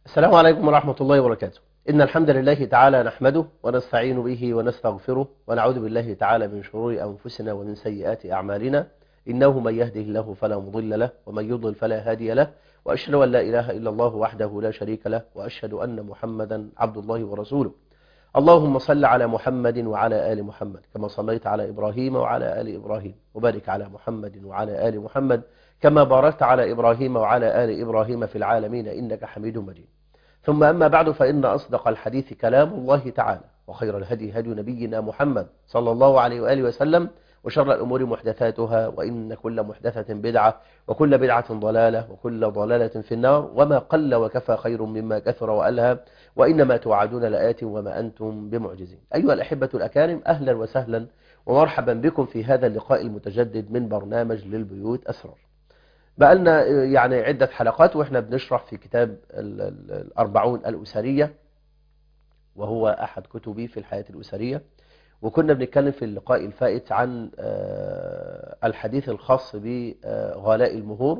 السلام عليكم ورحمة الله وبركاته. إن الحمد لله تعالى نحمده ونستعين به ونستغفره ونعوذ بالله تعالى من شرور أنفسنا ومن سيئات أعمالنا. إنه من يهده الله فلا مضل له ومن يضلل فلا هادي له، وأشهد أن لا إله إلا الله وحده لا شريك له، وأشهد أن محمدا عبد الله ورسوله. اللهم صل على محمد وعلى آل محمد كما صليت على إبراهيم وعلى آل إبراهيم، وبارك على محمد وعلى آل محمد كما باركت على إبراهيم وعلى آل إبراهيم في العالمين إنك حميد مجيد. ثم أما بعد، فإن أصدق الحديث كلام الله تعالى، وخير الهدي هدي نبينا محمد صلى الله عليه وآله وسلم، وشر الأمور محدثاتها، وإن كل محدثة بدعة، وكل بدعة ضلالة، وكل ضلالة في النار. وما قل وكفى خير مما كثر وألهى، وإنما توعدون لآت وما أنتم بمعجزين. أيها الأحبة الأكارم، أهلا وسهلا ومرحبا بكم في هذا اللقاء المتجدد من برنامج للبيوت أسرار. بقالنا يعني عدة حلقات وإحنا بنشرح في كتاب الأربعون الأسرية، وهو أحد كتبي في الحياة الأسرية. وكنا بنتكلم في اللقاء الفائت عن الحديث الخاص بغلاء المهور،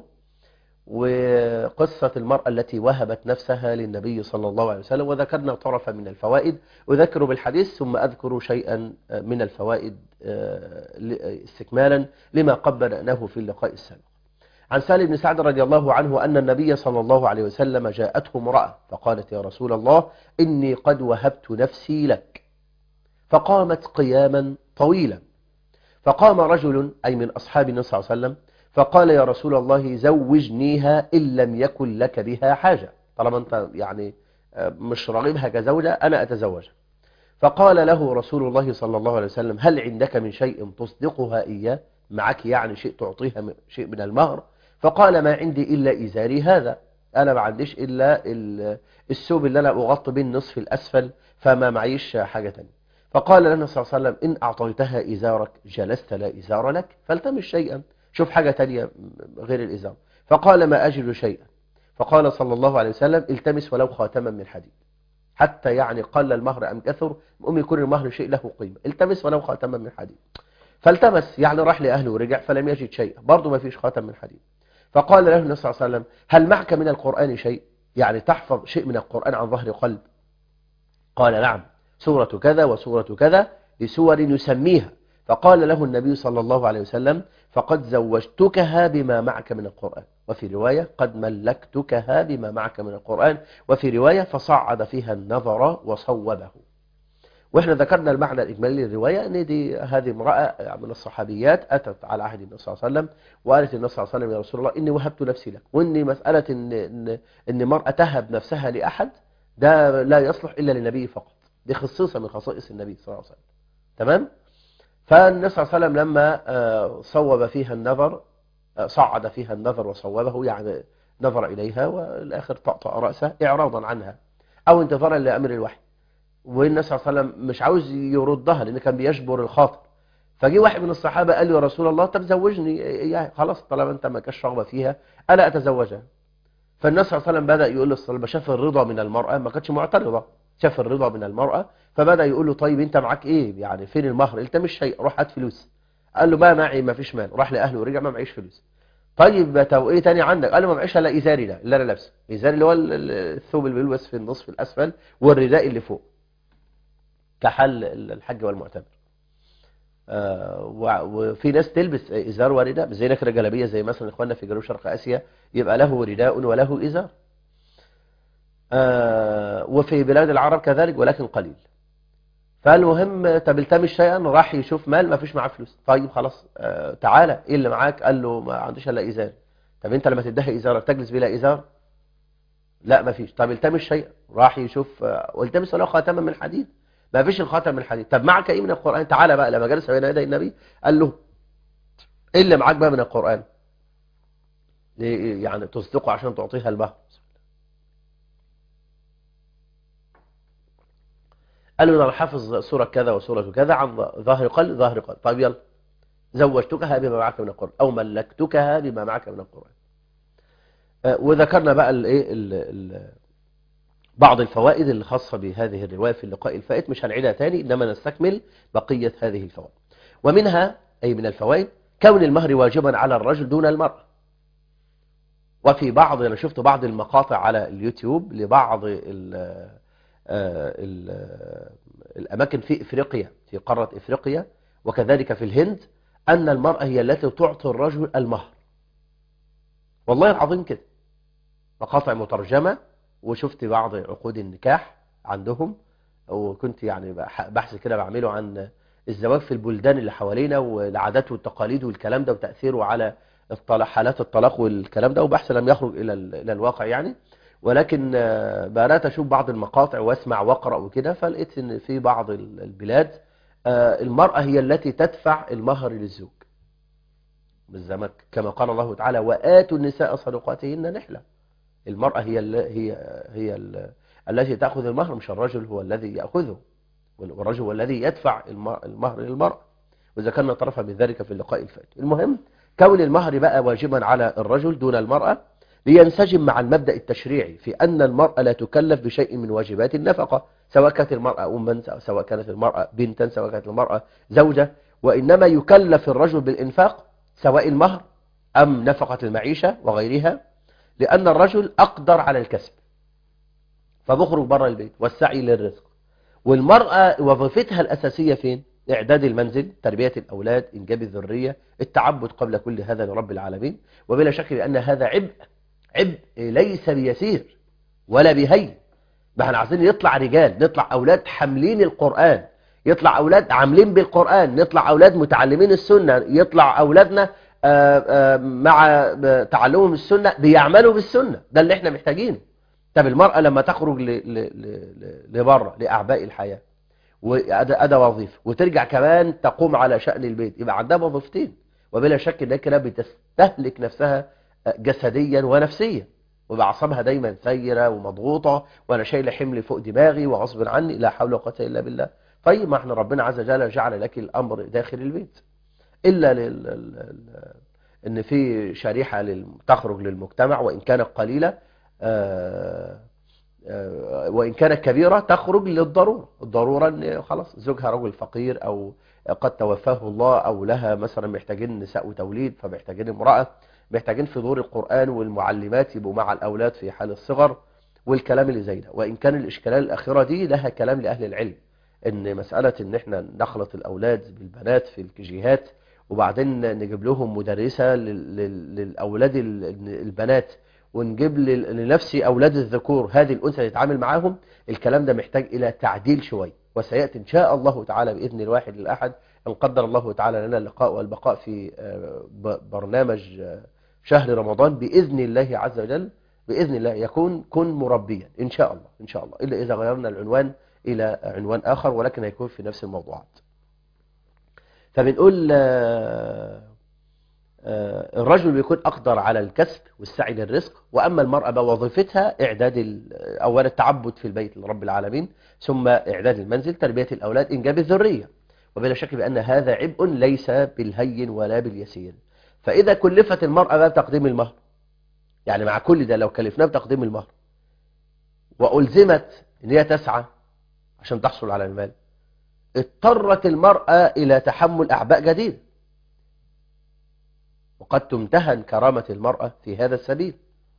وقصة المرأة التي وهبت نفسها للنبي صلى الله عليه وسلم، وذكرنا طرفا من الفوائد. أذكر بالحديث ثم أذكر شيئا من الفوائد استكمالا لما قبلناه في اللقاء السابق. عن سالم بن سعد رضي الله عنه أن النبي صلى الله عليه وسلم جاءته امرأة فقالت: يا رسول الله، إني قد وهبت نفسي لك. فقامت قياما طويلا، فقام رجل أي من أصحاب النبي صلى الله عليه وسلم فقال: يا رسول الله، زوجنيها إن لم يكن لك بها حاجة، طالما أنت يعني مش راغبها كزوجة أنا أتزوجها. فقال له رسول الله صلى الله عليه وسلم: هل عندك من شيء تصدقها إياه؟ معك يعني شيء تعطيها شيء من المهر؟ فقال: ما عندي إلا إزاري هذا، أنا ما عنديش إلا الثوب اللي أنا أغطي به النصف الأسفل، فما معيش حاجة تانية. فقال لنا صلى الله عليه وسلم: إن أعطيتها إزارك جلست لا إزار لك، فالتمس شيئا، شوف حاجة تانية غير الإزار. فقال: ما أجد شيئا. فقال صلى الله عليه وسلم: التمس ولو خاتما من حديد، حتى يعني قل المهر أم كثر، يكون المهر شيء له قيمة، التمس ولو خاتما من حديد. فالتمس يعني راح لأهله ورجع فلم يجد شيء، برضه ما فيش خاتم من حديد. فقال له النبي صلى الله عليه وسلم: هل معك من القرآن شيء؟ يعني تحفظ شيء من القرآن عن ظهر قلب؟ قال: نعم، سورة كذا وسورة كذا، لسور يسميها. فقال له النبي صلى الله عليه وسلم: فقد زوجتكها بما معك من القرآن. وفي رواية: قد ملكتكها بما معك من القرآن. وفي رواية: فصعد فيها النظر وصوبه. واحنا ذكرنا المعنى الإجمالي للرواية، ان هذه امرأة من الصحابيات أتت على عهد النبي صلى الله عليه وسلم وقالت النبي صلى الله عليه وسلم: يا رسول الله، إني وهبت نفسي لك، وإني مسألة إن مرأة تهب نفسها لأحد ده لا يصلح إلا للنبي فقط، دي خصيصة من خصائص النبي صلى الله عليه وسلم. تمام؟ فالنبي صلى الله عليه وسلم لما صوب فيها النظر، صعد فيها النظر وصوبه، يعني نظر إليها والآخر طأطأ رأسه إعراضا عنها أو انتظارا لأمر الوحي. والنبي صلى الله عليه وسلم مش عاوز يردها لأن كان بيجبر الخاطر. فجي واحد من الصحابة قال له: يا رسول الله، طب زوجني، يعني خلاص طالما أنت ما كاش رغبة فيها ألا أتزوجها. فالنبي صلى الله عليه وسلم بدأ يقول للصحابة، شاف الرضا من المرأة، ما كانتش معترضة، شاف الرضا من المرأة، فبدأ يقول له: طيب أنت معاك إيه؟ يعني فين المهر؟ التمس شيء، روح هات فلوس. قال له: ما معي، ما فيش مال. راح لأهله ورجع ما معيش فلوس. طيب طب ايه تاني عندك؟ قال له: ما معيش الا ازاري ده اللي انا لابسه، ازاري اللي هو الثوب اللي بيلبس في النصف الاسفل والرداء اللي فوق، كحل الحج والمعتمر. وفي ناس تلبس ازار ورداء زي نكره جلابيه، زي مثلا اخواننا في جنوب شرق اسيا يبقى له رداء وله ازار. وفي بلاد العرب كذلك ولكن قليل. فالمهم طب التمس شيئا، راح يشوف مال، ما فيش معاه فلوس. طيب خلاص، تعالى ايه اللي معاك؟ قال له: ما عنديش الا ازار. طب انت لما تديها ازارك تجلس بلا ازار؟ لا ما فيش. طب التمس شيئا، راح يشوف والتمس له خاتما من حديد، ما فيش الخاتم من الحديد. طب معك ايه من القرآن؟ تعالى بقى. لما جلس بين يدي النبي قال له: ايه اللي معاك بقى من القرآن؟ يعني تصدقه عشان تعطيها المهر. قال له: انا حافظ سورة كذا وسورة كذا عن ظهر قلب ظهر قلب. طيب يلا، زوجتكها بما معك من القرآن او ملكتكها بما معك من القرآن. وذكرنا بقى بعض الفوائد الخاصة بهذه الرواية في اللقاء الفائت، مش هنعيدها تاني إنما نستكمل بقية هذه الفوائد. ومنها أي من الفوائد كون المهر واجبا على الرجل دون المرأة، وفي بعض، أنا شفت بعض المقاطع على اليوتيوب لبعض الأماكن في إفريقيا، في قارة إفريقيا وكذلك في الهند، أن المرأة هي التي تعطي الرجل المهر. والله العظيم كده، مقاطع مترجمة، وشفت بعض عقود النكاح عندهم، وكنت يعني بحث كده بعمله عن الزواج في البلدان اللي حوالينا والعادات والتقاليد والكلام ده وتأثيره على حالات الطلاق والكلام ده، وبحث لم يخرج إلى الواقع يعني، ولكن بدأت أشوف بعض المقاطع واسمع واقرأ وكده، فلقيت إن في بعض البلاد المرأة هي التي تدفع المهر للزوج بالزمن، كما قال الله تعالى وآتوا النساء صدقاتهن نحلة. المرأة هي التي تأخذ المهر، مش الرجل هو الذي يأخذه، والرجل هو الذي يدفع المهر للمرأة، وذكرنا طرفا من ذلك في اللقاء الفات. المهم، كون المهر بقى واجبا على الرجل دون المرأة لينسجم مع المبدأ التشريعي في أن المرأة لا تكلف بشيء من واجبات النفقة، سواء كانت المرأة أما، سواء كانت المرأة بنتا، سواء كانت المرأة زوجة، وإنما يكلف الرجل بالإنفاق سواء المهر أم نفقة المعيشة وغيرها، لأن الرجل أقدر على الكسب فبخرج بره البيت والسعي للرزق، والمرأة وظيفتها الأساسية فين؟ إعداد المنزل، تربية الأولاد، إنجاب الذرية، التعبد قبل كل هذا لرب العالمين. وبلا شك بأن هذا عبء ليس بيسير ولا بهين. ما احنا عايزين يطلع رجال، نطلع أولاد حاملين القرآن، يطلع أولاد عاملين بالقرآن، نطلع أولاد متعلمين السنة، يطلع أولادنا مع تعلمهم السنة بيعملوا بالسنة. ده اللي احنا محتاجينه. طب المرأة لما تخرج لبره لأعباء الحياة وأدى وظيفة، وترجع كمان تقوم على شأن البيت، يبقى عندها وظيفتين، وبلا شك انها كده بتستهلك نفسها جسديا ونفسيا، ويبقى اعصابها دايما ثيرة ومضغوطة، وانا شايله حمل فوق دماغي وغصب عني، لا حول ولا قوة الا بالله. طيب ما احنا ربنا عز وجل جعل لك الامر داخل البيت، الا ان في شريحة تخرج للمجتمع وان كانت قليلة، وإن كانت كبيرة تخرج للضرورة. الضرورة أن خلاص زوجها رجل فقير أو قد توفاه الله، أو لها مثلا محتاجين نساء وتوليد، فمحتاجين امرأة، محتاجين في دور القرآن والمعلمات يبقوا مع الأولاد في حال الصغر والكلام اللي زي ده. وإن كان الإشكالات الأخيرة دي لها كلام لأهل العلم، إن مسألة إن إحنا نخلط الأولاد بالبنات في الكيجيهات، وبعدين نجيب لهم مدرسة للأولاد البنات، ونجيب لنفسي أولاد الذكور هذه الأنثى تتعامل معاهم، الكلام ده محتاج إلى تعديل شوي، وسيأتي إن شاء الله تعالى بإذن الواحد للأحد إن قدر الله تعالى لنا اللقاء والبقاء في برنامج شهر رمضان بإذن الله عز وجل، بإذن الله يكون كن مربيا إن شاء الله، إن شاء الله، إلا إذا غيرنا العنوان إلى عنوان آخر، ولكن هيكون في نفس الموضوعات. فبنقول الرجل بيكون أقدر على الكسب والسعي للرزق، وأما المرأة بوظيفتها إعداد أولا التعبد في البيت لرب العالمين، ثم إعداد المنزل، تربية الأولاد، إنجاب الذرية. وبلا شك بأن هذا عبء ليس بالهين ولا باليسير. فإذا كلفت المرأة بقى بتقديم المهر، يعني مع كل ده لو كلفناه بتقديم المهر وألزمت أن هي تسعى عشان تحصل على المال، اضطرت المرأة إلى تحمل أعباء جديدة، وقد تمتهن كرامة المرأة في هذا السبيل.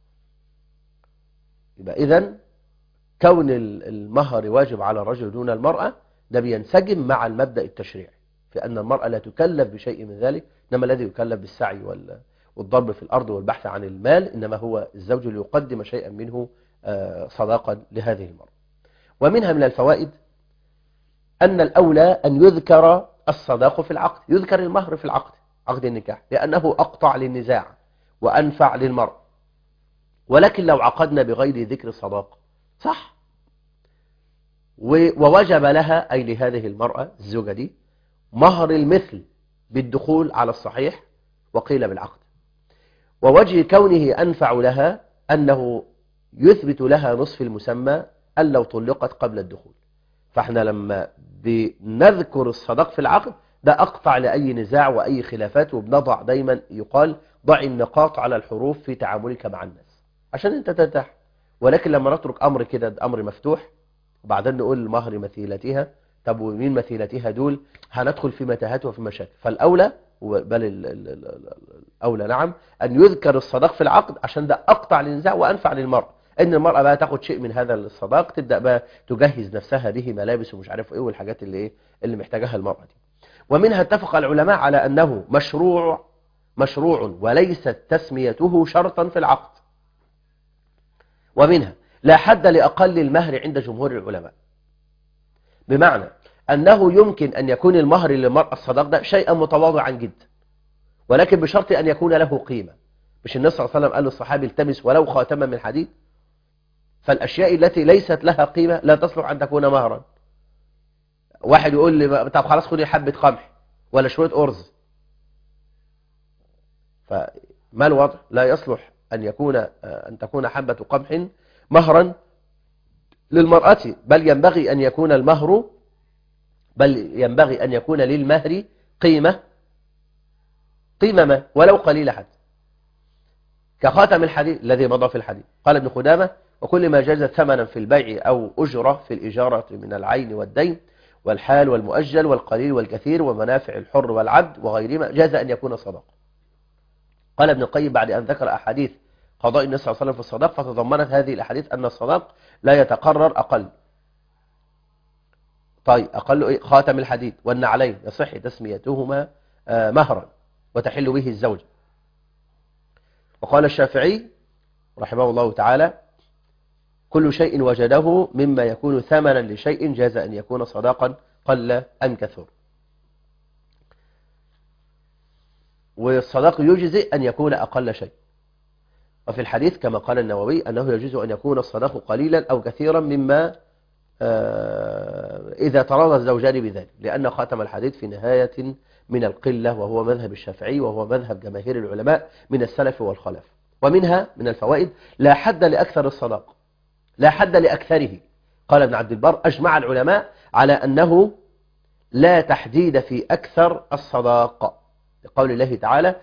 يبقى إذن كون المهر واجب على الرجل دون المرأة ده بينسجم مع المبدأ التشريعي في أن المرأة لا تكلف بشيء من ذلك، إنما الذي يكلف بالسعي والضرب في الأرض والبحث عن المال إنما هو الزوج ليقدم شيئا منه صداقا لهذه المرأة. ومنها من الفوائد أن الأولى أن يذكر الصداق في العقد، يذكر المهر في العقد، عقد النكاح، لأنه أقطع للنزاع وأنفع للمرأة. ولكن لو عقدنا بغير ذكر الصداق صح، ووجب لها أي لهذه المرأة الزوجة دي مهر المثل بالدخول على الصحيح وقيل بالعقد. ووجه كونه أنفع لها أنه يثبت لها نصف المسمى أن لو طلقت قبل الدخول. فاحنا لما بنذكر الصداق في العقد ده أقطع لأي نزاع وأي خلافات، وبنضع دايما يقال ضع النقاط على الحروف في تعاملك مع الناس عشان انت ترتاح. ولكن لما نترك أمر كده أمر مفتوح وبعدين نقول المهر مثيلتها، طب ومين مثيلتها دول؟ هندخل في متاهات وفي مشاكل. فالأولى بل الأولى نعم أن يذكر الصداق في العقد، عشان ده أقطع للنزاع وأنفع للمرأة. إن المرأة بقى تاخد شيء من هذا الصداق، تبدأ بقى تجهز نفسها به، ملابس ومش عارف إيه والحاجات اللي إيه اللي محتاجها المرأة دي. ومنها اتفق العلماء على أنه مشروع وليست تسميته شرطا في العقد. ومنها لا حد لأقل المهر عند جمهور العلماء، بمعنى أنه يمكن أن يكون المهر للمرأة الصداق ده شيئا متواضعا جدا، ولكن بشرط أن يكون له قيمة. مش النبي صلى الله عليه وسلم قال للصحابي التمس ولو خاتما من حديد؟ فالأشياء التي ليست لها قيمة لا تصلح أن تكون مهرا. واحد يقول لي طب خلاص خدي حبة قمح ولا شوية أرز، فما الوضع؟ لا يصلح أن تكون حبة قمح مهرا للمرأة، بل ينبغي أن يكون للمهر قيمة ما ولو قليلة حتى، كخاتم الحديد الذي مضى في الحديد. قال ابن خدامة: وكل ما جاز ثمنا في البيع أو أجرة في الإجارة من العين والدين والحال والمؤجل والقليل والكثير ومنافع الحر والعبد وغيرهما جاز أن يكون صدقة. قال ابن القيم بعد أن ذكر أحاديث قضاء النبي صلى الله عليه وسلم في الصداق، فتضمنت هذه الأحاديث أن الصداق لا يتقرر أقل. طيب أقل إيه؟ خاتم الحديد والنعلين يصح تسميتهما مهرا وتحل به الزوج. وقال الشافعي رحمه الله تعالى: كل شيء وجده مما يكون ثمنا لشيء جاز أن يكون صداقا قل أم كثر. والصداق يجزئ أن يكون أقل شيء. وفي الحديث كما قال النووي أنه يجوز أن يكون الصداق قليلا أو كثيرا مما إذا تراضى الزوجان بذلك، لأن خاتم الحديد في نهاية من القلة، وهو مذهب الشافعي وهو مذهب جماهير العلماء من السلف والخلف. ومنها من الفوائد لا حد لأكثر الصداق، لا حد لأكثره. قال ابن عبد البر: أجمع العلماء على أنه لا تحديد في أكثر الصداق، لقول الله تعالى: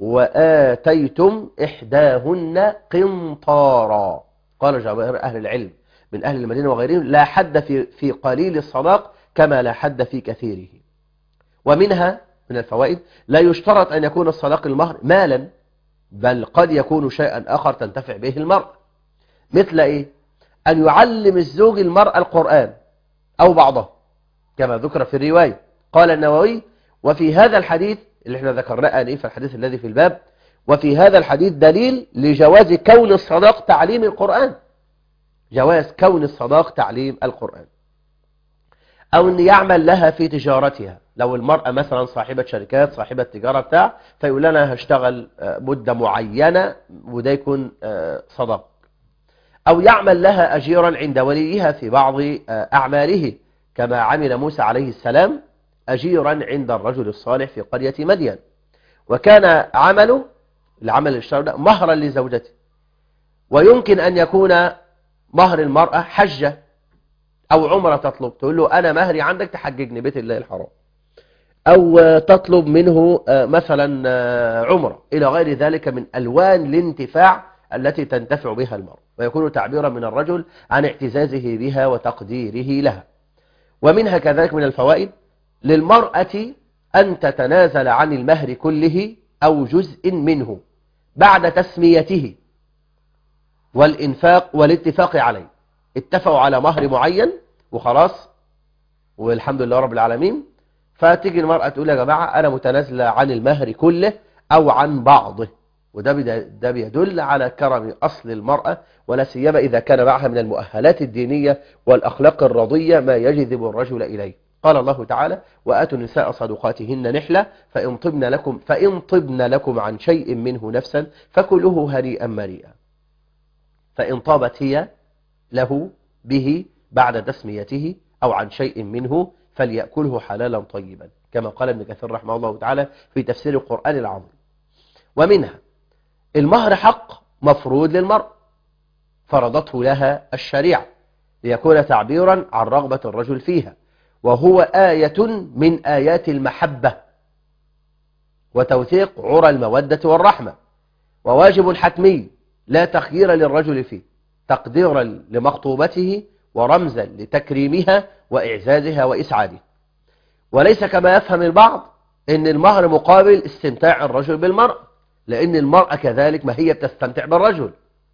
وآتيتم إحداهن قنطارا. قال جماهير أهل العلم من أهل المدينة وغيرهم: لا حد في قليل الصداق كما لا حد في كثيره. ومنها من الفوائد لا يشترط أن يكون الصداق المهر مالا، بل قد يكون شيئا آخر تنتفع به المرأة. مثل إيه؟ أن يعلم الزوج المرأة القرآن أو بعضه كما ذكر في الرواية. قال النووي: وفي هذا الحديث اللي احنا ذكرناه في الحديث الذي في الباب، وفي هذا الحديث دليل لجواز كون الصداق تعليم القرآن، جواز كون الصداق تعليم القرآن. أو أن يعمل لها في تجارتها، لو المرأة مثلا صاحبة شركات، صاحبة تجارة فيقول لنا هشتغل مدة معينة وده يكون صداق. أو يعمل لها أجيرا عند وليها في بعض أعماله، كما عمل موسى عليه السلام أجيرا عند الرجل الصالح في قرية مدين، وكان العمل الشرعي مهرا لزوجته. ويمكن أن يكون مهر المرأة حجة أو عمرة، تطلب تقول له أنا مهري عندك تحججني بيت الله الحرام، أو تطلب منه مثلا عمرة إلى غير ذلك من ألوان الانتفاع التي تنتفع بها المرأة، ويكون تعبيرا من الرجل عن اعتزازه بها وتقديره لها. ومنها كذلك من الفوائد للمرأة أن تتنازل عن المهر كله أو جزء منه بعد تسميته والإنفاق والاتفاق عليه. اتفقوا على مهر معين وخلاص والحمد لله رب العالمين، فتيجي المرأة تقول يا جماعة أنا متنازلة عن المهر كله أو عن بعضه، وده بيدل على كرم أصل المرأة، ولا سيما إذا كان معها من المؤهلات الدينية والأخلاق الرضية ما يجذب الرجل إليه. قال الله تعالى: وآتوا النساء صدقاتهن نحلة فإن طبن لكم عن شيء منه نفسا فكلوه هنيئا مريئا. فإن طابت هي له به بعد تسميته أو عن شيء منه فليأكله حلالا طيبا، كما قال ابن كثير رحمه الله تعالى في تفسير القرآن العظيم. ومنها المهر حق مفروض للمرء فرضته لها الشريعة ليكون تعبيرا عن رغبة الرجل فيها، وهو آية من آيات المحبة وتوثيق عرى المودة والرحمة، وواجب حتمي لا تخيير للرجل فيه، تقديرا لمخطوبته ورمزا لتكريمها وإعزازها وإسعادها. وليس كما يفهم البعض إن المهر مقابل استمتاع الرجل بالمرأة، لأن المرأة كذلك ما هي بتستمتع بالرجل،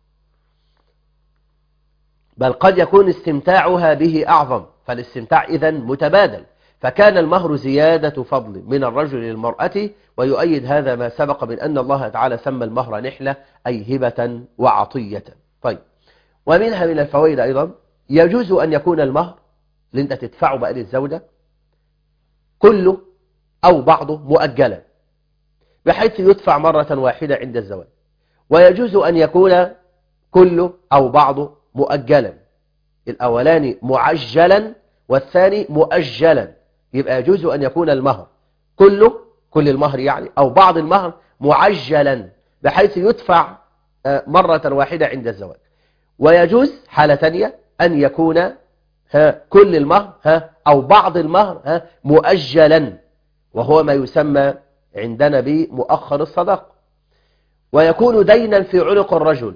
بل قد يكون استمتاعها به أعظم، فالاستمتاع إذن متبادل. فكان المهر زيادة فضل من الرجل للمرأة، ويؤيد هذا ما سبق من أن الله تعالى سمى المهر نحلة أي هبة وعطية. طيب، ومنها من الفوائد أيضا يجوز أن يكون المهر اللي أنت تدفعه بقى للزوجة كله أو بعضه مؤجلا، بحيث يدفع مرة واحدة عند الزواج، ويجوز أن يكون كله أو بعضه مؤجلا، الأولاني معجلا والثاني مؤجلا. يبقى يجوز أن يكون المهر كله، كل المهر يعني، أو بعض المهر معجلا بحيث يدفع مرة واحدة عند الزواج. ويجوز حالة ثانية أن يكون كل المهر أو بعض المهر مؤجلا، وهو ما يسمى عندنا بمؤخر الصداق، ويكون دينا في عنق الرجل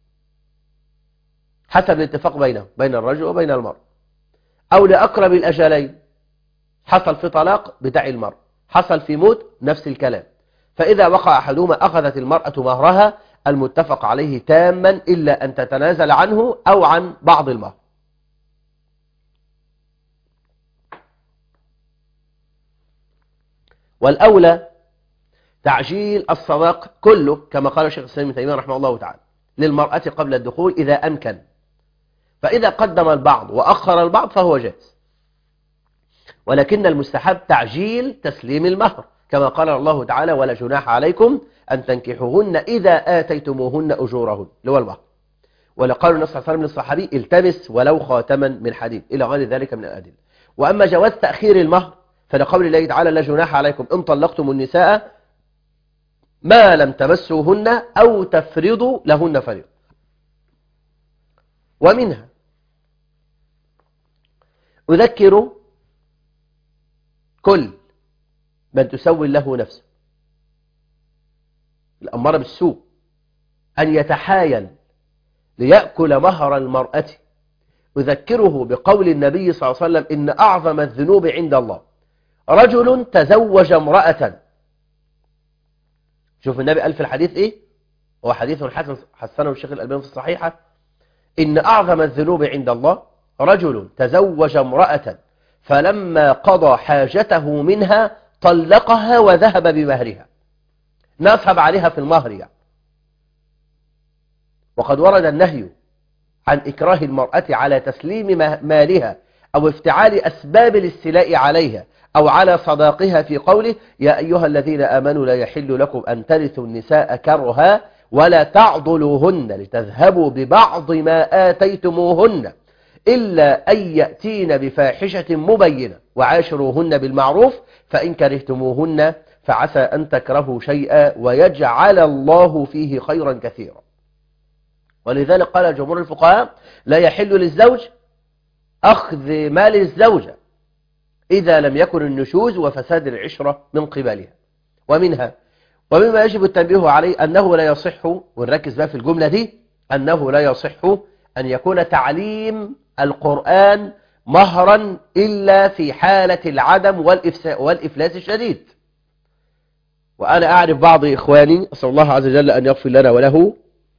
حسب الاتفاق بين الرجل وبين المرأة، أو لأقرب الأجلين، حصل في طلاق بتاع المرأة، حصل في موت نفس الكلام. فإذا وقع أحدهما أخذت المرأة مهرها المتفق عليه تاما إلا أن تتنازل عنه أو عن بعض المهر. والأولى تعجيل الصداق كله كما قال الشيخ الإسلام ابن تيمية رحمه الله تعالى للمرأة قبل الدخول إذا أمكن، فإذا قدم البعض وأخر البعض فهو جائز، ولكن المستحب تعجيل تسليم المهر كما قال الله تعالى ولا جناح عليكم أن تنكحوهن إذا آتيتموهن أجورهن، اللي هو المهر. ولقال النبي صلى الله عليه وسلم للصحابي التمس ولو خاتما من حديد إلى غير ذلك من الأدلة. وأما جواز تأخير المهر فلقول الله تعالى لا جناح عليكم إن طلقتم النساء ما لم تمسوهن أو تفرضوا لهن فريضة. ومنها أذكر كل من تسول له نفسه الأمارة بالسوء أن يتحايل ليأكل مهر المرأة، أذكره بقول النبي صلى الله عليه وسلم إن أعظم الذنوب عند الله رجل تزوج امرأة. شوف النبي قال في الحديث إيه؟ هو حديث حسنه الشيخ الألباني في الصحيحة، إن أعظم الذنوب عند الله رجل تزوج امرأة فلما قضى حاجته منها طلقها وذهب بمهرها، نصب عليها في المهر يعني. وقد ورد النهي عن إكراه المرأة على تسليم مالها أو افتعال أسباب الاستيلاء عليها أو على صداقها في قوله يا أيها الذين آمنوا لا يحل لكم أن ترثوا النساء كرها ولا تعضلوهن لتذهبوا ببعض ما آتيتموهن إلا أن يأتين بفاحشة مبينة وعاشروهن بالمعروف فإن كرهتموهن فعسى أن تكرهوا شيئا ويجعل الله فيه خيرا كثيرا. ولذلك قال جمهور الفقهاء لا يحل للزوج أخذ مال الزوجة إذا لم يكن النشوز وفساد العشرة من قبلها. ومما يجب التنبيه عليه أنه لا يصح، ونركز بقى في الجملة دي، أنه لا يصح أن يكون تعليم القرآن مهرا إلا في حالة العدم والإفلاس الشديد. وأنا أعرف بعض إخواني أسأل الله عز وجل أن يغفر لنا وله،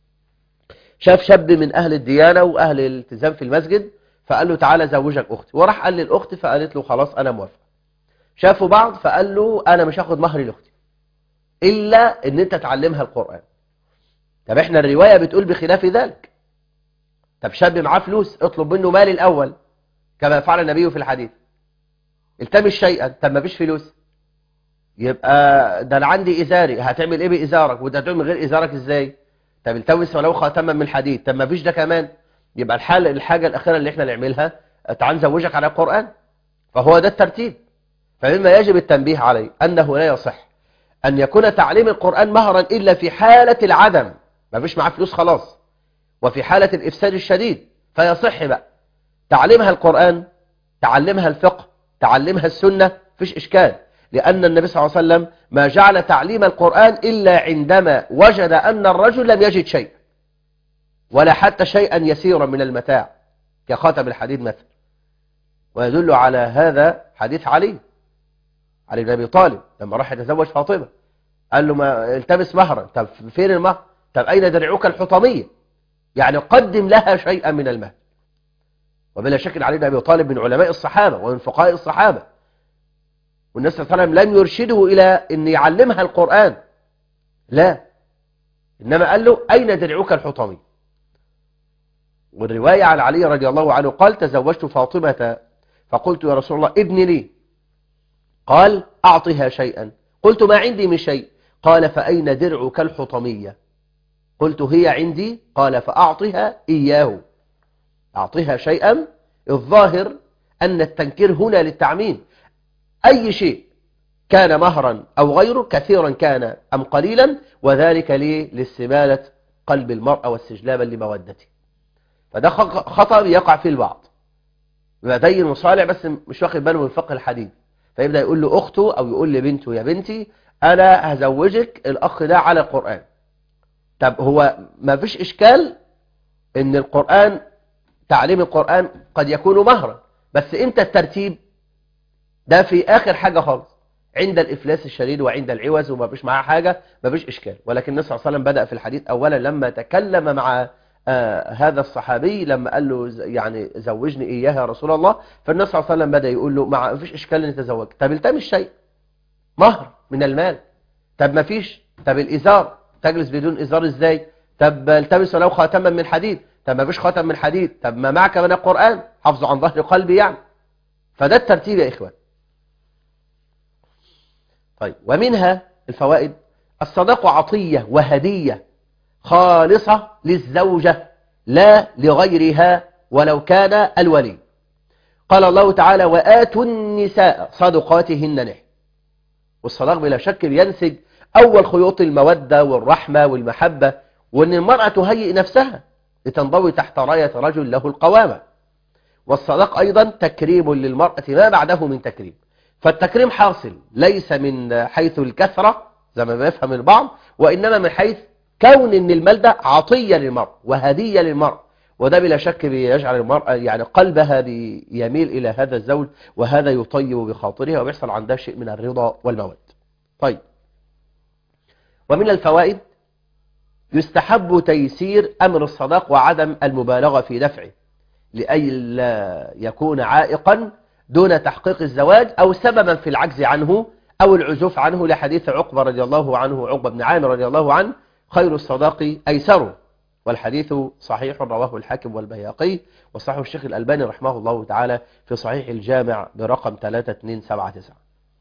شاف شاب من أهل الديانة وأهل الالتزام في المسجد فقال له تعالى زوجك أختي، وراح قال للأخت فقالت له خلاص أنا موافق. شافوا بعض فقال له أنا مش هاخد مهري لأختي إلا إن أنت تعلمها القرآن. طب إحنا الرواية بتقول بخلاف ذلك. طب شاب معاه فلوس اطلب منه مال الأول كما فعل النبي في الحديث، التمس شيئا. طب ما فيش فلوس، يبقى ده أنا عندي إزاري، هتعمل إيه بإزارك وأنت هتعمل من غير إزارك إزاي؟ طب التمس ولو خاتما من حديد. طب ما فيش ده كمان، يبقى الحاجة الأخيرة اللي احنا نعملها تعال نزوجك على القرآن. فهو ده الترتيب. فمما يجب التنبيه عليه أنه لا يصح أن يكون تعليم القرآن مهرا إلا في حالة العدم، ما فيش معاه فلوس خلاص، وفي حالة الإفساد الشديد فيصح بقى تعليمها القرآن، تعلمها الفقه، تعلمها السنة، فيش إشكال، لأن النبي صلى الله عليه وسلم ما جعل تعليم القرآن إلا عندما وجد أن الرجل لم يجد شيء ولا حتى شيئا يسيرا من المتاع كخاتم الحديد مثلا. ويدل على هذا حديث علي علي بن أبي طالب لما راح يتزوج فاطمة قال له ما التمس مهرا. طب فين المهر؟ طب أين درعك الحطمية؟ يعني قدم لها شيئا من المهر. وبلا شك علي بن أبي طالب من علماء الصحابة ومن فقهاء الصحابة، والنبي صلى الله عليه وسلم لم يرشده إلى أن يعلمها القرآن، لا، إنما قال له أين درعك الحطمي. والرواية عن علي رضي الله عنه قال تزوجت فاطمة فقلت يا رسول الله ابن لي، قال أعطها شيئا، قلت ما عندي من شيء، قال فأين درعك الحطمية؟ قلت هي عندي، قال فأعطها إياه، أعطها شيئا. الظاهر أن التنكير هنا للتعميم، أي شيء كان مهرا أو غيره كثيرا كان أم قليلا، وذلك لاستمالة قلب المرأة واستجلابا لمودته. فده خطأ يقع فيه البعض، يبقى دين وصالح بس مش واخد باله من فقه الحديث، فيبدأ يقول له أخته أو يقول لبنته يا بنتي أنا هزوجك الأخ ده على القرآن. طب هو ما فيش إشكال إن القرآن تعليم القرآن قد يكون مهرا، بس إمتى الترتيب؟ ده في آخر حاجة خالص، عند الإفلاس الشديد وعند العوز وما فيش معاه حاجة، ما فيش إشكال. ولكن النبي صلى الله عليه وسلم بدأ في الحديث أولا لما تكلم مع هذا الصحابي لما قال له يعني زوجني إياها يا رسول الله، فالنبي صلى الله عليه وسلم بدأ يقول له ما فيش إشكال أن تزوج. طب التمس شيء مهر من المال. طب ما فيش. طب الإزار تجلس بدون إزار إزاي؟ طب التمس ولو خاتما من حديد. طب ما فيش خاتم من حديد. طب ما معك من القرآن حفظه عن ظهر قلبي يعني. فده الترتيب يا إخوان. طيب ومنها الفوائد الصداق عطية وهدية خالصة للزوجة لا لغيرها ولو كان الولي. قال الله تعالى وآتوا النساء صدقاتهن نحل. والصداق بلا شك ينسج أول خيوط المودة والرحمة والمحبة، وأن المرأة تهيئ نفسها لتنضوي تحت راية رجل له القوامة. والصداق أيضا تكريم للمرأة ما بعده من تكريم. فالتكريم حاصل ليس من حيث الكثرة زي ما بيفهم البعض، وإنما من حيث كون أن المال ده عطية للمرأة وهدية للمرأة، وده بلا شك بيجعل المرأة يعني قلبها يميل إلى هذا الزوج، وهذا يطيب بخاطرها وبيحصل عندها شيء من الرضا والمود. طيب ومن الفوائد يستحب تيسير أمر الصداق وعدم المبالغة في دفعه لأي لا يكون عائقا دون تحقيق الزواج أو سببا في العجز عنه أو العزوف عنه، لحديث عقبة رضي الله عنه، عقبة بن عامر رضي الله عنه خير الصداق أيسره، والحديث صحيح رواه الحاكم والبيهقي، وصححه الشيخ الألباني رحمه الله تعالى في صحيح الجامع برقم 3279.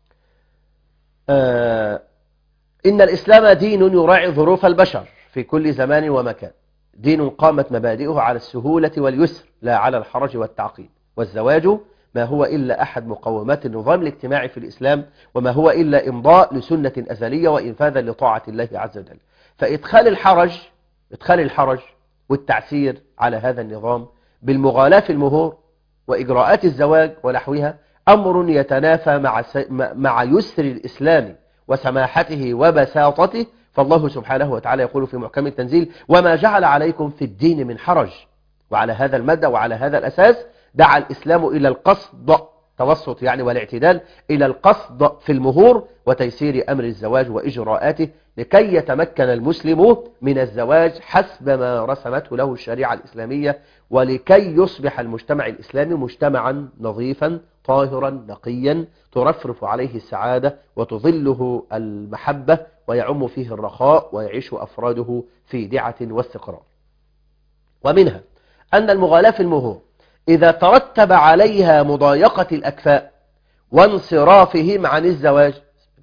إن الإسلام دين يراعي ظروف البشر في كل زمان ومكان، دين قامت مبادئه على السهولة واليسر لا على الحرج والتعقيد. والزواج ما هو إلا أحد مقومات النظام الاجتماعي في الإسلام، وما هو إلا إمضاء لسنة أزلية وإنفاذا لطاعة الله عز وجل. فإدخال الحرج والتعسير على هذا النظام بالمغالاة في المهور وإجراءات الزواج ونحوها أمر يتنافى مع يسر الإسلام وسماحته وبساطته. فالله سبحانه وتعالى يقول في محكم التنزيل وما جعل عليكم في الدين من حرج. وعلى هذا المبدأ وعلى هذا الأساس دعا الإسلام إلى القصد توسط يعني والاعتدال، إلى القصد في المهور وتيسير أمر الزواج وإجراءاته لكي يتمكن المسلم من الزواج حسب ما رسمته له الشريعة الإسلامية، ولكي يصبح المجتمع الإسلامي مجتمعا نظيفا طاهرا نقيا ترفرف عليه السعادة وتظله المحبة ويعم فيه الرخاء ويعيش أفراده في دعة واستقرار. ومنها أن المغالاة في المهور إذا ترتب عليها مضايقة الأكفاء وانصرافهم عن الزواج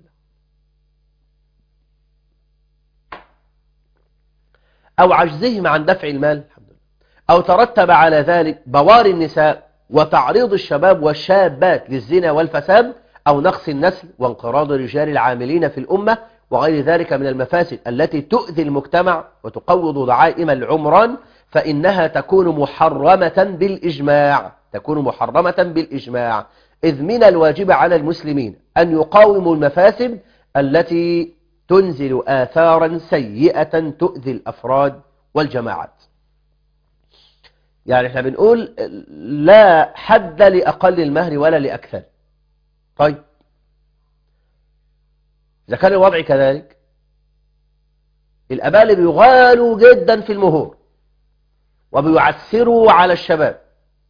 أو عجزهم عن دفع المال أو ترتب على ذلك بواري النساء وتعريض الشباب والشابات للزنا والفساد أو نقص النسل وانقراض الرجال العاملين في الأمة وغير ذلك من المفاسد التي تؤذي المجتمع وتقوض دعائم العمران، فإنها تكون محرمة بالإجماع، إذ من الواجب على المسلمين أن يقاوموا المفاسد التي تنزل آثارا سيئة تؤذي الأفراد والجماعات. يعني احنا بنقول لا حد لأقل المهر ولا لأكثر. طيب إذا كان الوضع كذلك، الآباء اللي بيغالوا جدا في المهور وبيعسروا على الشباب،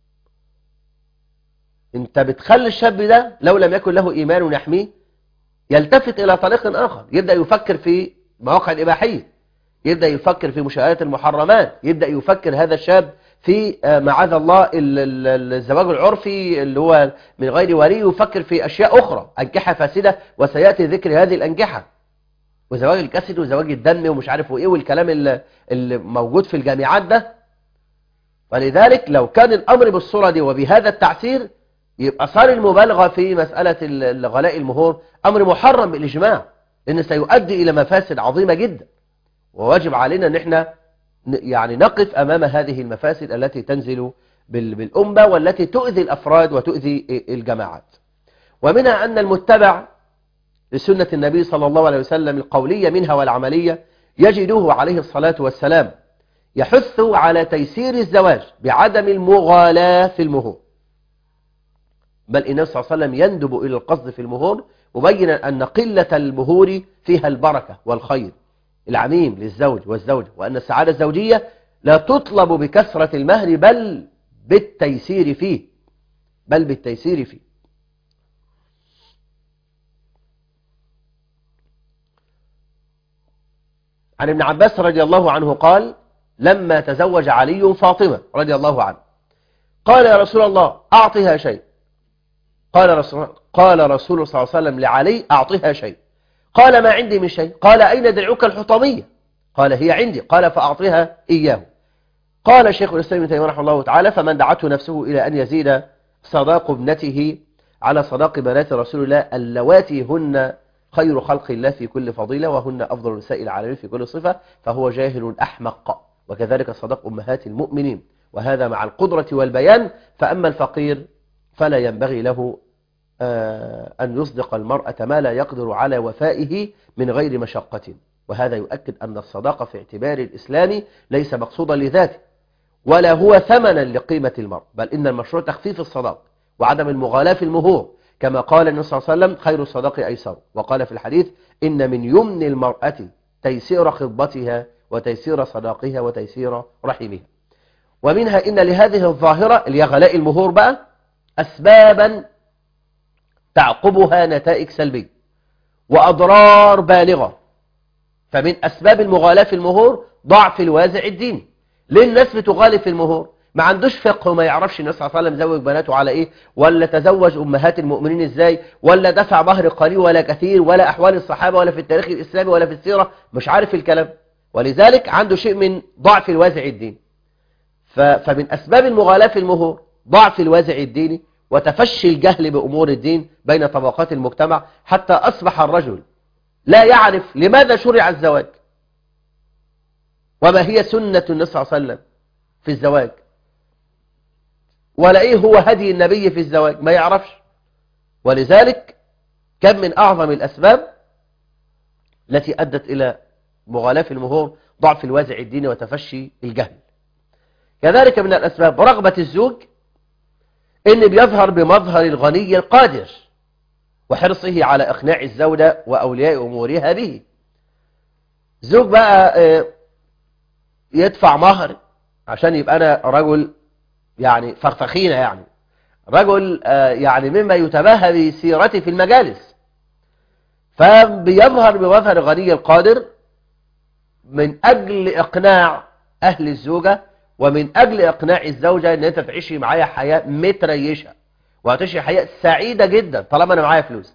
انت بتخلي الشاب ده لو لم يكن له إيمان يحميه يلتفت إلى طريق آخر، يبدأ يفكر في مواقع الإباحية، يبدأ يفكر في مشاهدات المحرمات، يبدأ يفكر هذا الشاب في معاذ الله الزواج العرفي اللي هو من غير ولي، يفكر في أشياء أخرى، أنكحة فاسدة، وسيأتي ذكر هذه الأنكحة وزواج الكسد وزواج الدم ومش عارف إيه والكلام اللي موجود في الجامعات ده. ولذلك لو كان الأمر بالصورة دي وبهذا التعسير، يبقى صار المبالغة في مسألة غلاء المهور أمر محرم بالإجماع، لأنه سيؤدي إلى مفاسد عظيمة جدا، وواجب علينا أن احنا يعني نقف أمام هذه المفاسد التي تنزل بالأمة والتي تؤذي الأفراد وتؤذي الجماعات. ومنها أن المتبع لسنة النبي صلى الله عليه وسلم القولية منها والعملية يجده عليه الصلاة والسلام يحث على تيسير الزواج بعدم المغالاة في المهور، بل النبي صلى الله عليه وسلم يندب إلى القصد في المهور مبينا أن قلة المهور فيها البركة والخير العميم للزوج والزوجة، وأن السعادة الزوجية لا تطلب بكثرة المهر بل بالتيسير فيه. عن ابن عباس رضي الله عنه قال: لما تزوج علي فاطمة رضي الله عنه قال: يا رسول الله أعطها شيء. قال رسول صلى الله عليه وسلم لعلي: أعطها شيء. قال: ما عندي من شيء. قال: أين درعك الحطمية؟ قال: هي عندي. قال: فأعطها إياه. قال شيخ الإسلام ابن تيمية رحمه الله تعالى: فمن دعته نفسه إلى أن يزيد صداق ابنته على صداق بنات رسول الله اللواتي هن خير خلق الله في كل فضيلة وهن أفضل نساء العالمين في كل صفة، فهو جاهل أحمق. وكذلك صداق أمهات المؤمنين، وهذا مع القدرة والبيان. فأما الفقير فلا ينبغي له أن يصدق المرأة ما لا يقدر على وفائه من غير مشقة. وهذا يؤكد أن الصداقة في اعتبار الإسلام ليس مقصودا لذاته ولا هو ثمنا لقيمة المرء، بل إن المشروع تخفيف الصداق وعدم المغالاة في المهور، كما قال النبي صلى الله عليه وسلم: خير الصداق أيسر. وقال في الحديث: إن من يمن المرأة تيسير خطبتها وتيسير صداقها وتيسير رحمها. ومنها إن لهذه الظاهرة اللي هي غلاء المهور بقى أسبابا تعقبها نتائج سلبية وأضرار بالغة. فمن أسباب المغالاة في المهور ضعف الوازع الديني. ليه الناس بتغالي في المهور؟ ما عندوش فقه وما يعرفش النبي صلى الله عليه وسلم زوج بناته على إيه، ولا تزوج أمهات المؤمنين إزاي، ولا دفع مهر قليل ولا كثير، ولا أحوال الصحابة ولا في التاريخ الإسلامي ولا في السيرة، مش عارف الكلام، ولذلك عنده شيء من ضعف الوازع الديني. فمن أسباب المغالاة في المهور ضعف الوازع الديني وتفشي الجهل بأمور الدين بين طبقات المجتمع، حتى أصبح الرجل لا يعرف لماذا شرع الزواج وما هي سنة النبي صلى الله عليه وسلم في الزواج، ولا إيه هو هدي النبي في الزواج، ما يعرفش. ولذلك كم من أعظم الأسباب التي أدت إلى مغالاة في المهور ضعف الوازع الديني وتفشي الجهل. كذلك من الأسباب رغبة الزوج إن بيظهر بمظهر الغني القادر وحرصه على إقناع الزوجة وأولياء أمورها به. الزوج بقى يدفع مهر عشان يبقى أنا رجل يعني فخفخينة، يعني رجل يعني مما يتباهى بسيرته في المجالس، فبيظهر بمظهر الغني القادر من أجل إقناع أهل الزوجة ومن أجل إقناع الزوجة إن أنت تعيشي معايا حياة متريشة وهتعيشي حياة سعيدة جدا طالما أنا معايا فلوس.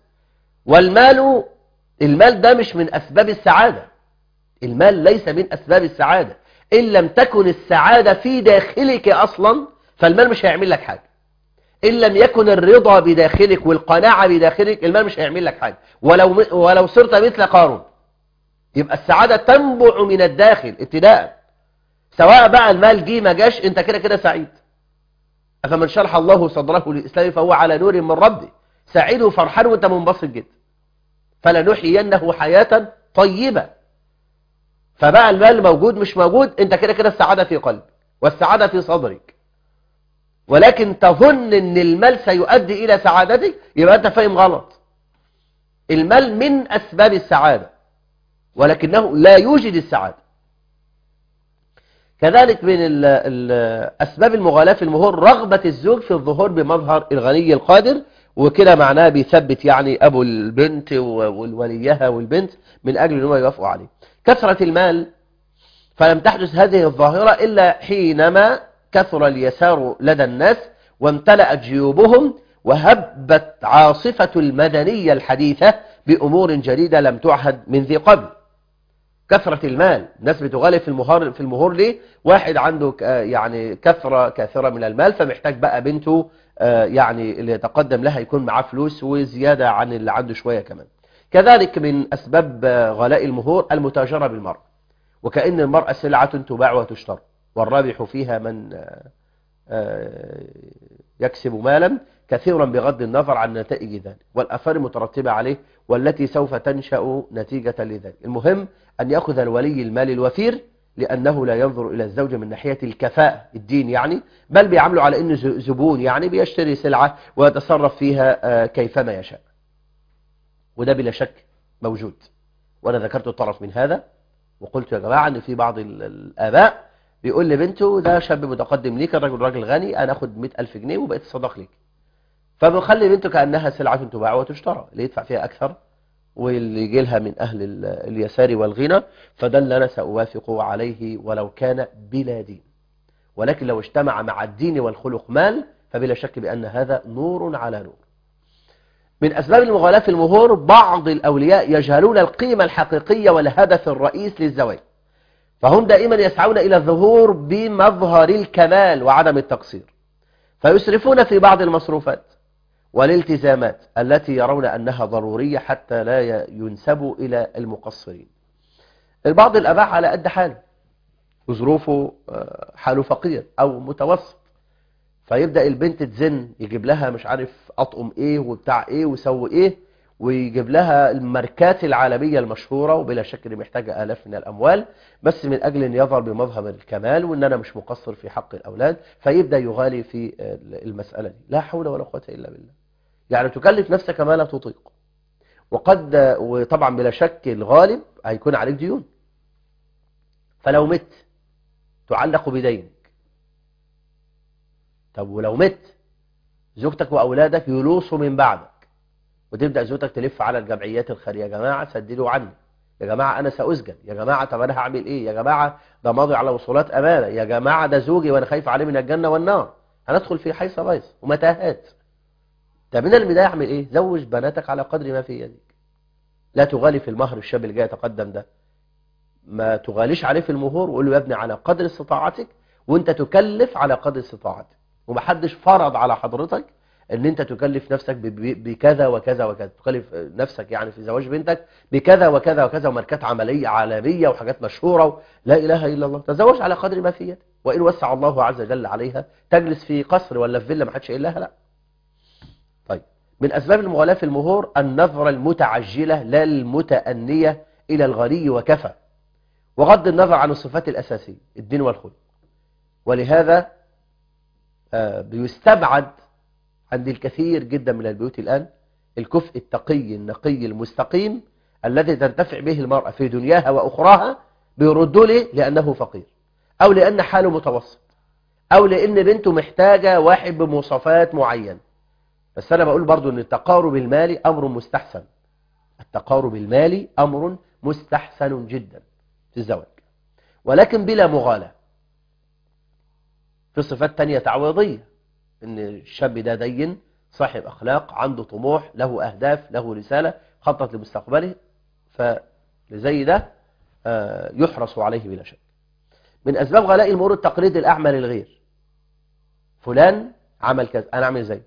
المال ده مش من أسباب السعادة، المال ليس من أسباب السعادة. إن لم تكن السعادة في داخلك أصلا فالمال مش هيعمل لك حاجة. إن لم يكن الرضا بداخلك والقناعة بداخلك المال مش هيعمل لك حاجة. ولو صرت مثل قارون. يبقى السعادة تنبع من الداخل ابتداء، سواء بقى المال جه ما جاش انت كده كده سعيد. أفمن شرح الله صدره للإسلام فهو على نور من ربه سعيد وفرحان وانت منبسط جدا. فلنحيينه حياة طيبة. فبقى المال موجود مش موجود انت كده كده السعادة في قلبك والسعادة في صدرك، ولكن تظن ان المال سيؤدي الى سعادتك، يبقى انت فاهم غلط. المال من أسباب السعادة، ولكنه لا يوجد السعادة. كذلك من أسباب المغالاة في المهور رغبة الزوج في الظهور بمظهر الغني القادر، وكده معناه بيثبت يعني أبو البنت والوليها والبنت من أجل أنهم يوافقوا عليه. كثرة المال، فلم تحدث هذه الظاهرة إلا حينما كثر اليسار لدى الناس وامتلأت جيوبهم، وهبت عاصفة المدنية الحديثة بأمور جديدة لم تعهد من ذي قبل. كثرة المال، الناس بتغالي في المهور ليه؟ واحد عنده يعني كثرة من المال، فمحتاج بقى بنته يعني اللي يتقدم لها يكون معاه فلوس وزيادة عن اللي عنده شوية كمان. كذلك من أسباب غلاء المهور المتاجرة بالمرأة، وكأن المرأة سلعة تباع وتشترى، والرابح فيها من يكسب مالا كثيرا بغض النظر عن نتائج ذلك والآثار المترتبة عليه والتي سوف تنشأ نتيجة لذلك. المهم أن يأخذ الولي المال الوفير، لأنه لا ينظر إلى الزوجة من ناحية الكفاءة الدين يعني، بل بيعمله على أنه زبون يعني بيشتري سلعة ويتصرف فيها كيفما يشاء، وده بلا شك موجود. وأنا ذكرت الطرف من هذا وقلت يا جماعة أن في بعض الآباء بيقول لبنته ده شاب متقدم ليك، الرجل راجل غني، أنا أخد 100,000 جنيه وبقيت صدق ليك، فبنخلي بنته كأنها سلعة تباع وتشترى، اللي يدفع فيها أكثر واللي يجي لها من أهل اليسار والغنى، فده اللي أنا سأوافق عليه ولو كان بلا دين. ولكن لو اجتمع مع الدين والخلق مال فبلا شك بأن هذا نور على نور. من أسباب المغالاة في المهور بعض الأولياء يجهلون القيمة الحقيقية والهدف الرئيس للزواج، فهم دائما يسعون إلى الظهور بمظهر الكمال وعدم التقصير، فيسرفون في بعض المصروفات والالتزامات التي يرون أنها ضرورية حتى لا ينسبوا إلى المقصرين. البعض الأباء على قد حاله وظروفه حاله فقير أو متوسط، فيبدأ البنت تزن، يجيب لها مش عارف أطقم إيه وبتاع إيه ويسوي إيه، ويجيب لها الماركات العالمية المشهورة، وبلا شك محتاجة آلاف من الأموال، بس من أجل أن يظهر بمظهر الكمال وأن أنا مش مقصر في حق الأولاد، فيبدأ يغالي في المسألة دي. لا حول ولا قوة إلا بالله. يعني تكلف نفسك ما لا تطيق، وطبعا بلا شك الغالب هيكون عليك ديون، فلو مت تعلق بدينك. طب ولو مت زوجتك وأولادك يلوصوا من بعدك، وتبدأ زوجتك تلف على الجمعيات الخيرية، يا جماعة سددوا عني، يا جماعة أنا سأسجن، يا جماعة طب أنا هعمل إيه، يا جماعة ده ماضي على وصولات أمانة، يا جماعة ده زوجي وأنا خايف عليه من الجنة والنار. هندخل في حيث بيص ومتاهات. طب من البداية اعمل إيه؟ زوج بناتك على قدر ما في يدك. لا تغالي في المهر، الشاب اللي جاي يتقدم ده ما تغاليش عليه في المهور، وقول له يا ابني على قدر استطاعتك، وانت تكلف على قدر استطاعتك، ومحدش فرض على حضرتك ان انت تكلف نفسك بكذا وكذا وكذا، تكلف نفسك يعني في زواج بنتك بكذا وكذا وكذا، وماركات عملية عالمية وحاجات مشهورة لا إله إلا الله. تزوج على قدر ما في يدك، وإن وسع الله عز وجل عليها تجلس في قصر ولا في فيلا ما حدش قايل لها لا. طيب، من أسباب المغالاة في المهور النظرة المتعجلة لا المتأنية إلى الغني وكفى، وغض النظر عن الصفات الأساسية الدين والخلق. ولهذا بيستبعد عند الكثير جدا من البيوت الآن الكفء التقي النقي المستقيم الذي ترتفع به المرأة في دنياها وأخراها، بيردوا له لأنه فقير، أو لأن حاله متوسط، أو لأن بنته محتاجة واحد بمواصفات معينة. بس أنا بقول برضو أن التقارب المالي أمر مستحسن، التقارب المالي أمر مستحسن جدا في الزواج، ولكن بلا مغالاة. في صفات تانية تعويضية، ان الشاب ده دين صاحب أخلاق عنده طموح له أهداف له رسالة خطط لمستقبله، فلزي ده يحرص عليه بلا شك. من أسباب غلاء المهور التقليد الأعمى للغير، فلان عمل كذا أنا أعمل زي،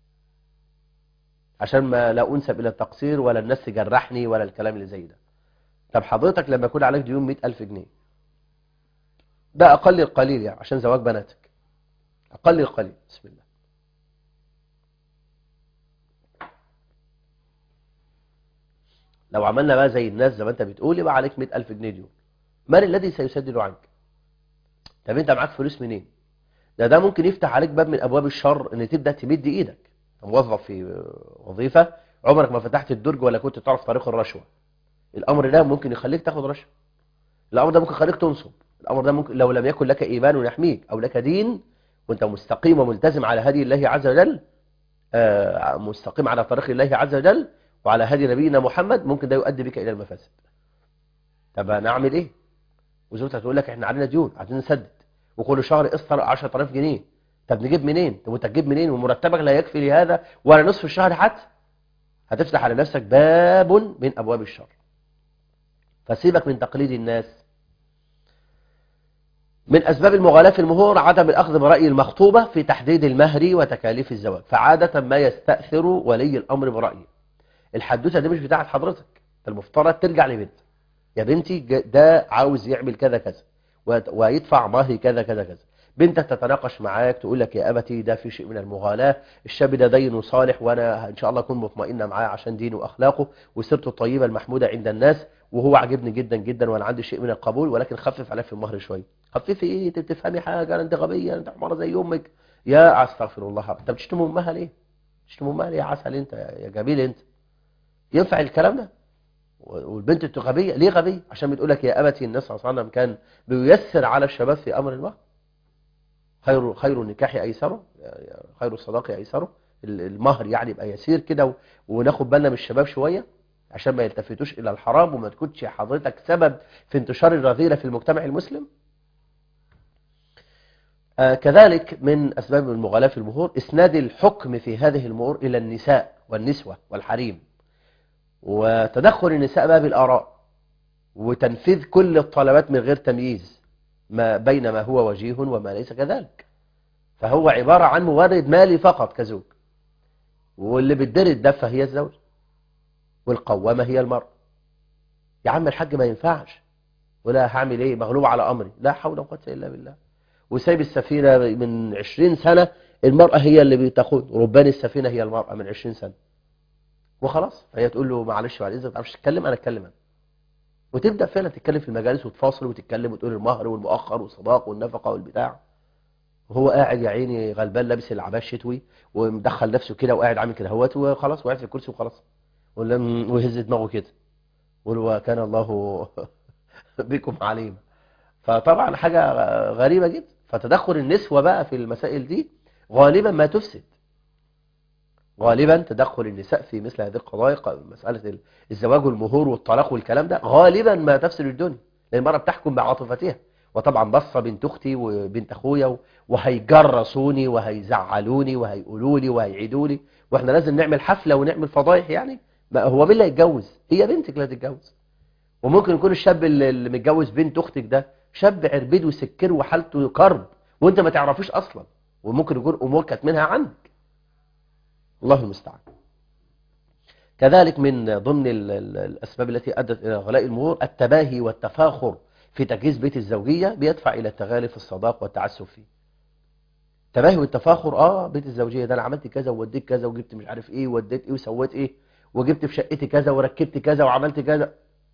عشان ما لا أنسب إلى التقصير ولا الناس تجرحني ولا الكلام اللي زي ده. طب حضرتك لما يكون عليك ديون 100,000 جنيه، ده أقل القليل يعني عشان زواج بناتك، أقل القليل. بسم الله. لو عملنا بقى زي الناس زي ما أنت بتقول يبقى عليك 100,000 جنيه ديون، من الذي سيسدد عنك؟ طب أنت معاك فلوس منين؟ ده ممكن يفتح عليك باب من أبواب الشر، إن تبدأ تمد إيدك. موظف في وظيفة عمرك ما فتحت الدرج ولا كنت تعرف طريق الرشوة. الأمر ده ممكن يخليك تاخد رشوة، الأمر ده ممكن يخليك تنصب، الأمر ده ممكن لو لم يكن لك إيمان يحميك أو لك دين وأنت مستقيم وملتزم على هدي الله عز وجل، مستقيم على طريق الله عز وجل وعلى هدي نبينا محمد، ممكن ده يؤدي بك إلى المفاسد. طب نعمل إيه؟ وزوجتك تقول لك إحنا علينا ديون عايزين نسدد وكل شهر اسطر 10000 جنيه. طب نجيب منين؟ طب وانت تجيب منين ومرتبك لا يكفي لهذا ولا نصف الشهر حتى؟ هتفتح على نفسك باب من أبواب الشر. فسيبك من تقليد الناس. من أسباب المغالاة في المهور عدم الأخذ برأي المخطوبة في تحديد المهر وتكاليف الزواج، فعادة ما يستأثر ولي الأمر برأيه. الحدوثة دي مش بتاعت حضرتك، المفترض ترجع لبنت، يا بنتي ده عاوز يعمل كذا كذا ويدفع مهر كذا كذا كذا. بنتك تتناقش معاك تقول لك يا أبتي ده في شيء من المغالاة، الشاب ده دين صالح وأنا إن شاء الله أكون مطمئنة معاه عشان دينه وأخلاقه وسيرته الطيبة المحمودة عند الناس، وهو عجبني جدا جدا وأنا عندي شيء من القبول، ولكن خفف عليه في المهر شوية. خففي إيه؟ أنت بتفهمي حاجة؟ أنت غبية، أنت حمارة زي أمك. يا أستغفر الله. أنت بتشتم أمها ليه؟ بتشتم أمها ليه يا عسل أنت يا جميل أنت؟ ينفع الكلام ده؟ والبنت غبية ليه غبية؟ عشان بتقول لك يا أبتي النبي صلى الله عليه وسلم كان بييسر على الشباب في أمر المهر. خير النكاح أيسره، خير الصداق أيسره. المهر يعني يبقى يسير كده وناخد بالنا من الشباب شوية عشان ما يلتفتوش إلى الحرام وما تكونش حضرتك سبب في انتشار الرذيلة في المجتمع المسلم. كذلك من أسباب المغالاة في المهور إسناد الحكم في هذه الأمور إلى النساء والنسوة والحريم، وتدخل النساء بقى بالآراء وتنفيذ كل الطلبات من غير تمييز ما بين ما هو وجيه وما ليس كذلك. فهو عبارة عن مورد مالي فقط كزوج، واللي بتدير الدفة هي الزوج والقوامة هي المرأة. يا عم الحاج ما ينفعش، ولا هعمل ايه مغلوب على أمري، لا حول ولا قوة إلا بالله. وسايب السفينة من 20 سنة المرأة هي اللي بتقود، ربان السفينة هي المرأة من 20 سنة وخلاص. فهي تقول له معلش بعد إذنك ما تعرفش تتكلم، أنا أتكلم أنا. وتبدأ فعلا تتكلم في المجالس وتفاصل وتتكلم وتقول المهر والمؤخر والصداق والنفقة والبتاع، وهو قاعد يا عيني غلبان لابس العباية الشتوي ومدخل نفسه كده وقاعد عامل كده هوت وخلاص وقاعد في الكرسي وخلاص ويهز دماغه كده ويقول وكان الله بكم عليم. فطبعا حاجة غريبة جدا. فتدخل النسوة بقى في المسائل دي غالبا ما تفسد. غالبا تدخل النساء في مثل هذه القضايا، مسألة الزواج والمهور والطلاق والكلام ده، غالبا ما تفسد الدنيا، لأن المرأة بتحكم بعاطفتها. وطبعا بصة بنت أختي وبنت أخويا وهيجرسوني وهيزعلوني وهيقولوا لي وهيعيدوا لي، وإحنا لازم نعمل حفلة ونعمل فضايح يعني. ما هو مين اللي هيتجوز؟ هي بنتك اللي هتتجوز. وممكن يكون الشاب اللي متجوز بنت أختك ده شاب عربيد وسكر وحالته كرب وانت ما تعرفيش أصلا، وممكن يكون أمور كانت منها عنك. الله المستعان. كذلك من ضمن الأسباب التي أدت إلى غلاء المهور التباهي والتفاخر في تجهيز بيت الزوجية، بيدفع إلى التغالي في الصداق والتعسف فيه. التباهي والتفاخر، بيت الزوجية ده أنا عملت كذا ووديت كذا وجبت مش عارف إيه ووديت إيه وسويت إيه وجبت في شقتي كذا وركبت كذا وعملت كذا.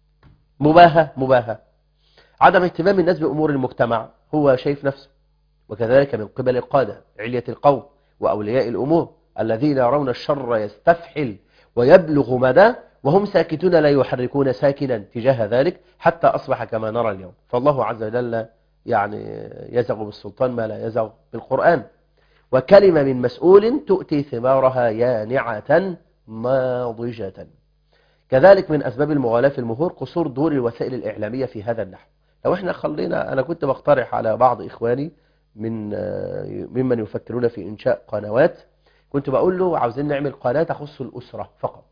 مباهة. عدم اهتمام الناس بأمور المجتمع، هو شايف نفسه. وكذلك من قبل القادة علية القوم وأولياء الأمور الذين يرون الشر يستفحل ويبلغ مدى وهم ساكتون لا يحركون ساكنا تجاه ذلك حتى أصبح كما نرى اليوم. فالله عز وجل يعني يزغ بالسلطان ما لا يزغ بالقرآن. وكلمة من مسؤول تؤتي ثمارها يانعة ناضجة. كذلك من أسباب المغالاة في المهور قصور دور الوسائل الإعلامية في هذا النحو. لو احنا خلينا، أنا كنت بقترح على بعض إخواني ممن يفكرون في إنشاء قنوات، كنت بقول له عاوزين نعمل قناة تخص الأسرة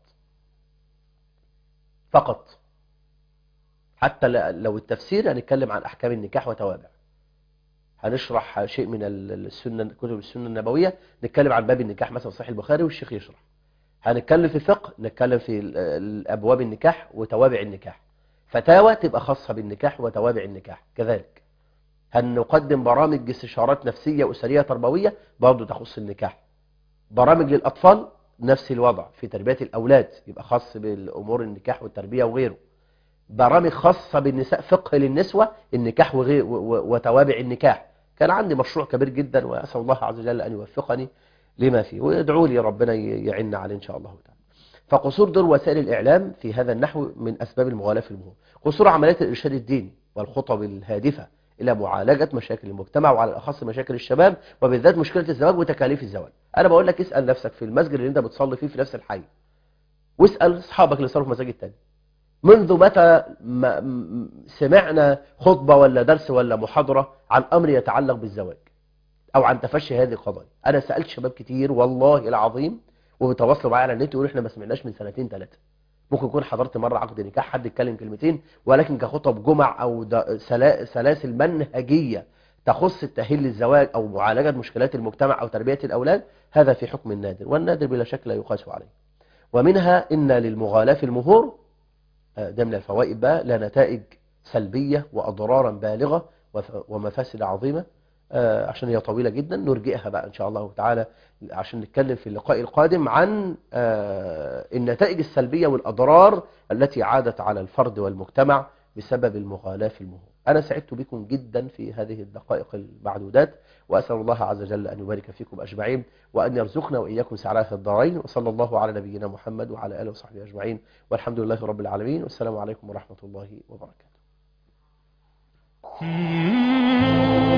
فقط. حتى لو التفسير هنتكلم عن أحكام النكاح وتوابع، هنشرح شيء من السنة، كتب السنة النبوية، نتكلم عن باب النكاح مثلا صحيح البخاري والشيخ يشرح. هنتكلم في الفقه، نتكلم في أبواب النكاح وتوابع النكاح. فتاوى تبقى خاصة بالنكاح وتوابع النكاح. كذلك هنقدم برامج استشارات نفسية أسرية تربوية برضو تخص النكاح. برامج للأطفال نفس الوضع في تربية الأولاد، يبقى خاص بالأمور النكاح والتربية وغيره. برامج خاصة بالنساء، فقه للنسوة، النكاح وتوابع النكاح. كان عندي مشروع كبير جدا وأسأل الله عز وجل أن يوفقني لما فيه، ويدعوا لي ربنا يعيننا عليه إن شاء الله تعالى. فقصور دور وسائل الإعلام في هذا النحو من أسباب المغالاة في المهور. قصور عمليات الإرشاد الديني والخطب الهادفة إلى معالجة مشاكل المجتمع، وعلى الأخص مشاكل الشباب، وبالذات مشكلة الزواج وتكاليف الزواج. أنا بقول لك اسأل نفسك في المسجد اللي أنت بتصلي فيه في نفس الحي، واسأل أصحابك اللي صاروا في مساجد تاني، منذ متى سمعنا خطبة ولا درس ولا محاضرة عن أمر يتعلق بالزواج أو عن تفشي هذه القضايا؟ أنا سألت شباب كتير والله العظيم وبتواصلوا معايا على النت يقولوا إحنا ما سمعناش من سنتين ثلاثة. ممكن يكون حضرت مرة عقد نكاح حد يتكلم كلمتين، ولكن كخطب جمع أو سلاسل منهجية تخص التأهيل للزواج أو معالجة مشكلات المجتمع أو تربية الأولاد، هذا في حكم النادر، والنادر بلا شك لا يقاس عليه. ومنها إن للمغالاة في المهور، ده من الفوائد بقى، لا نتائج سلبية وأضرارا بالغة ومفاسد عظيمة. عشان هي طويلة جدا نرجئها بقى إن شاء الله تعالى عشان نتكلم في اللقاء القادم عن النتائج السلبية والأضرار التي عادت على الفرد والمجتمع بسبب المغالاة في المهور. أنا سعدت بكم جدا في هذه الدقائق المعدودات، وأسأل الله عز وجل أن يبارك فيكم أجمعين، وأن يرزقنا وإياكم سعادة الدارين. وصلى الله على نبينا محمد وعلى آله وصحبه أجمعين، والحمد لله رب العالمين، والسلام عليكم ورحمة الله وبركاته.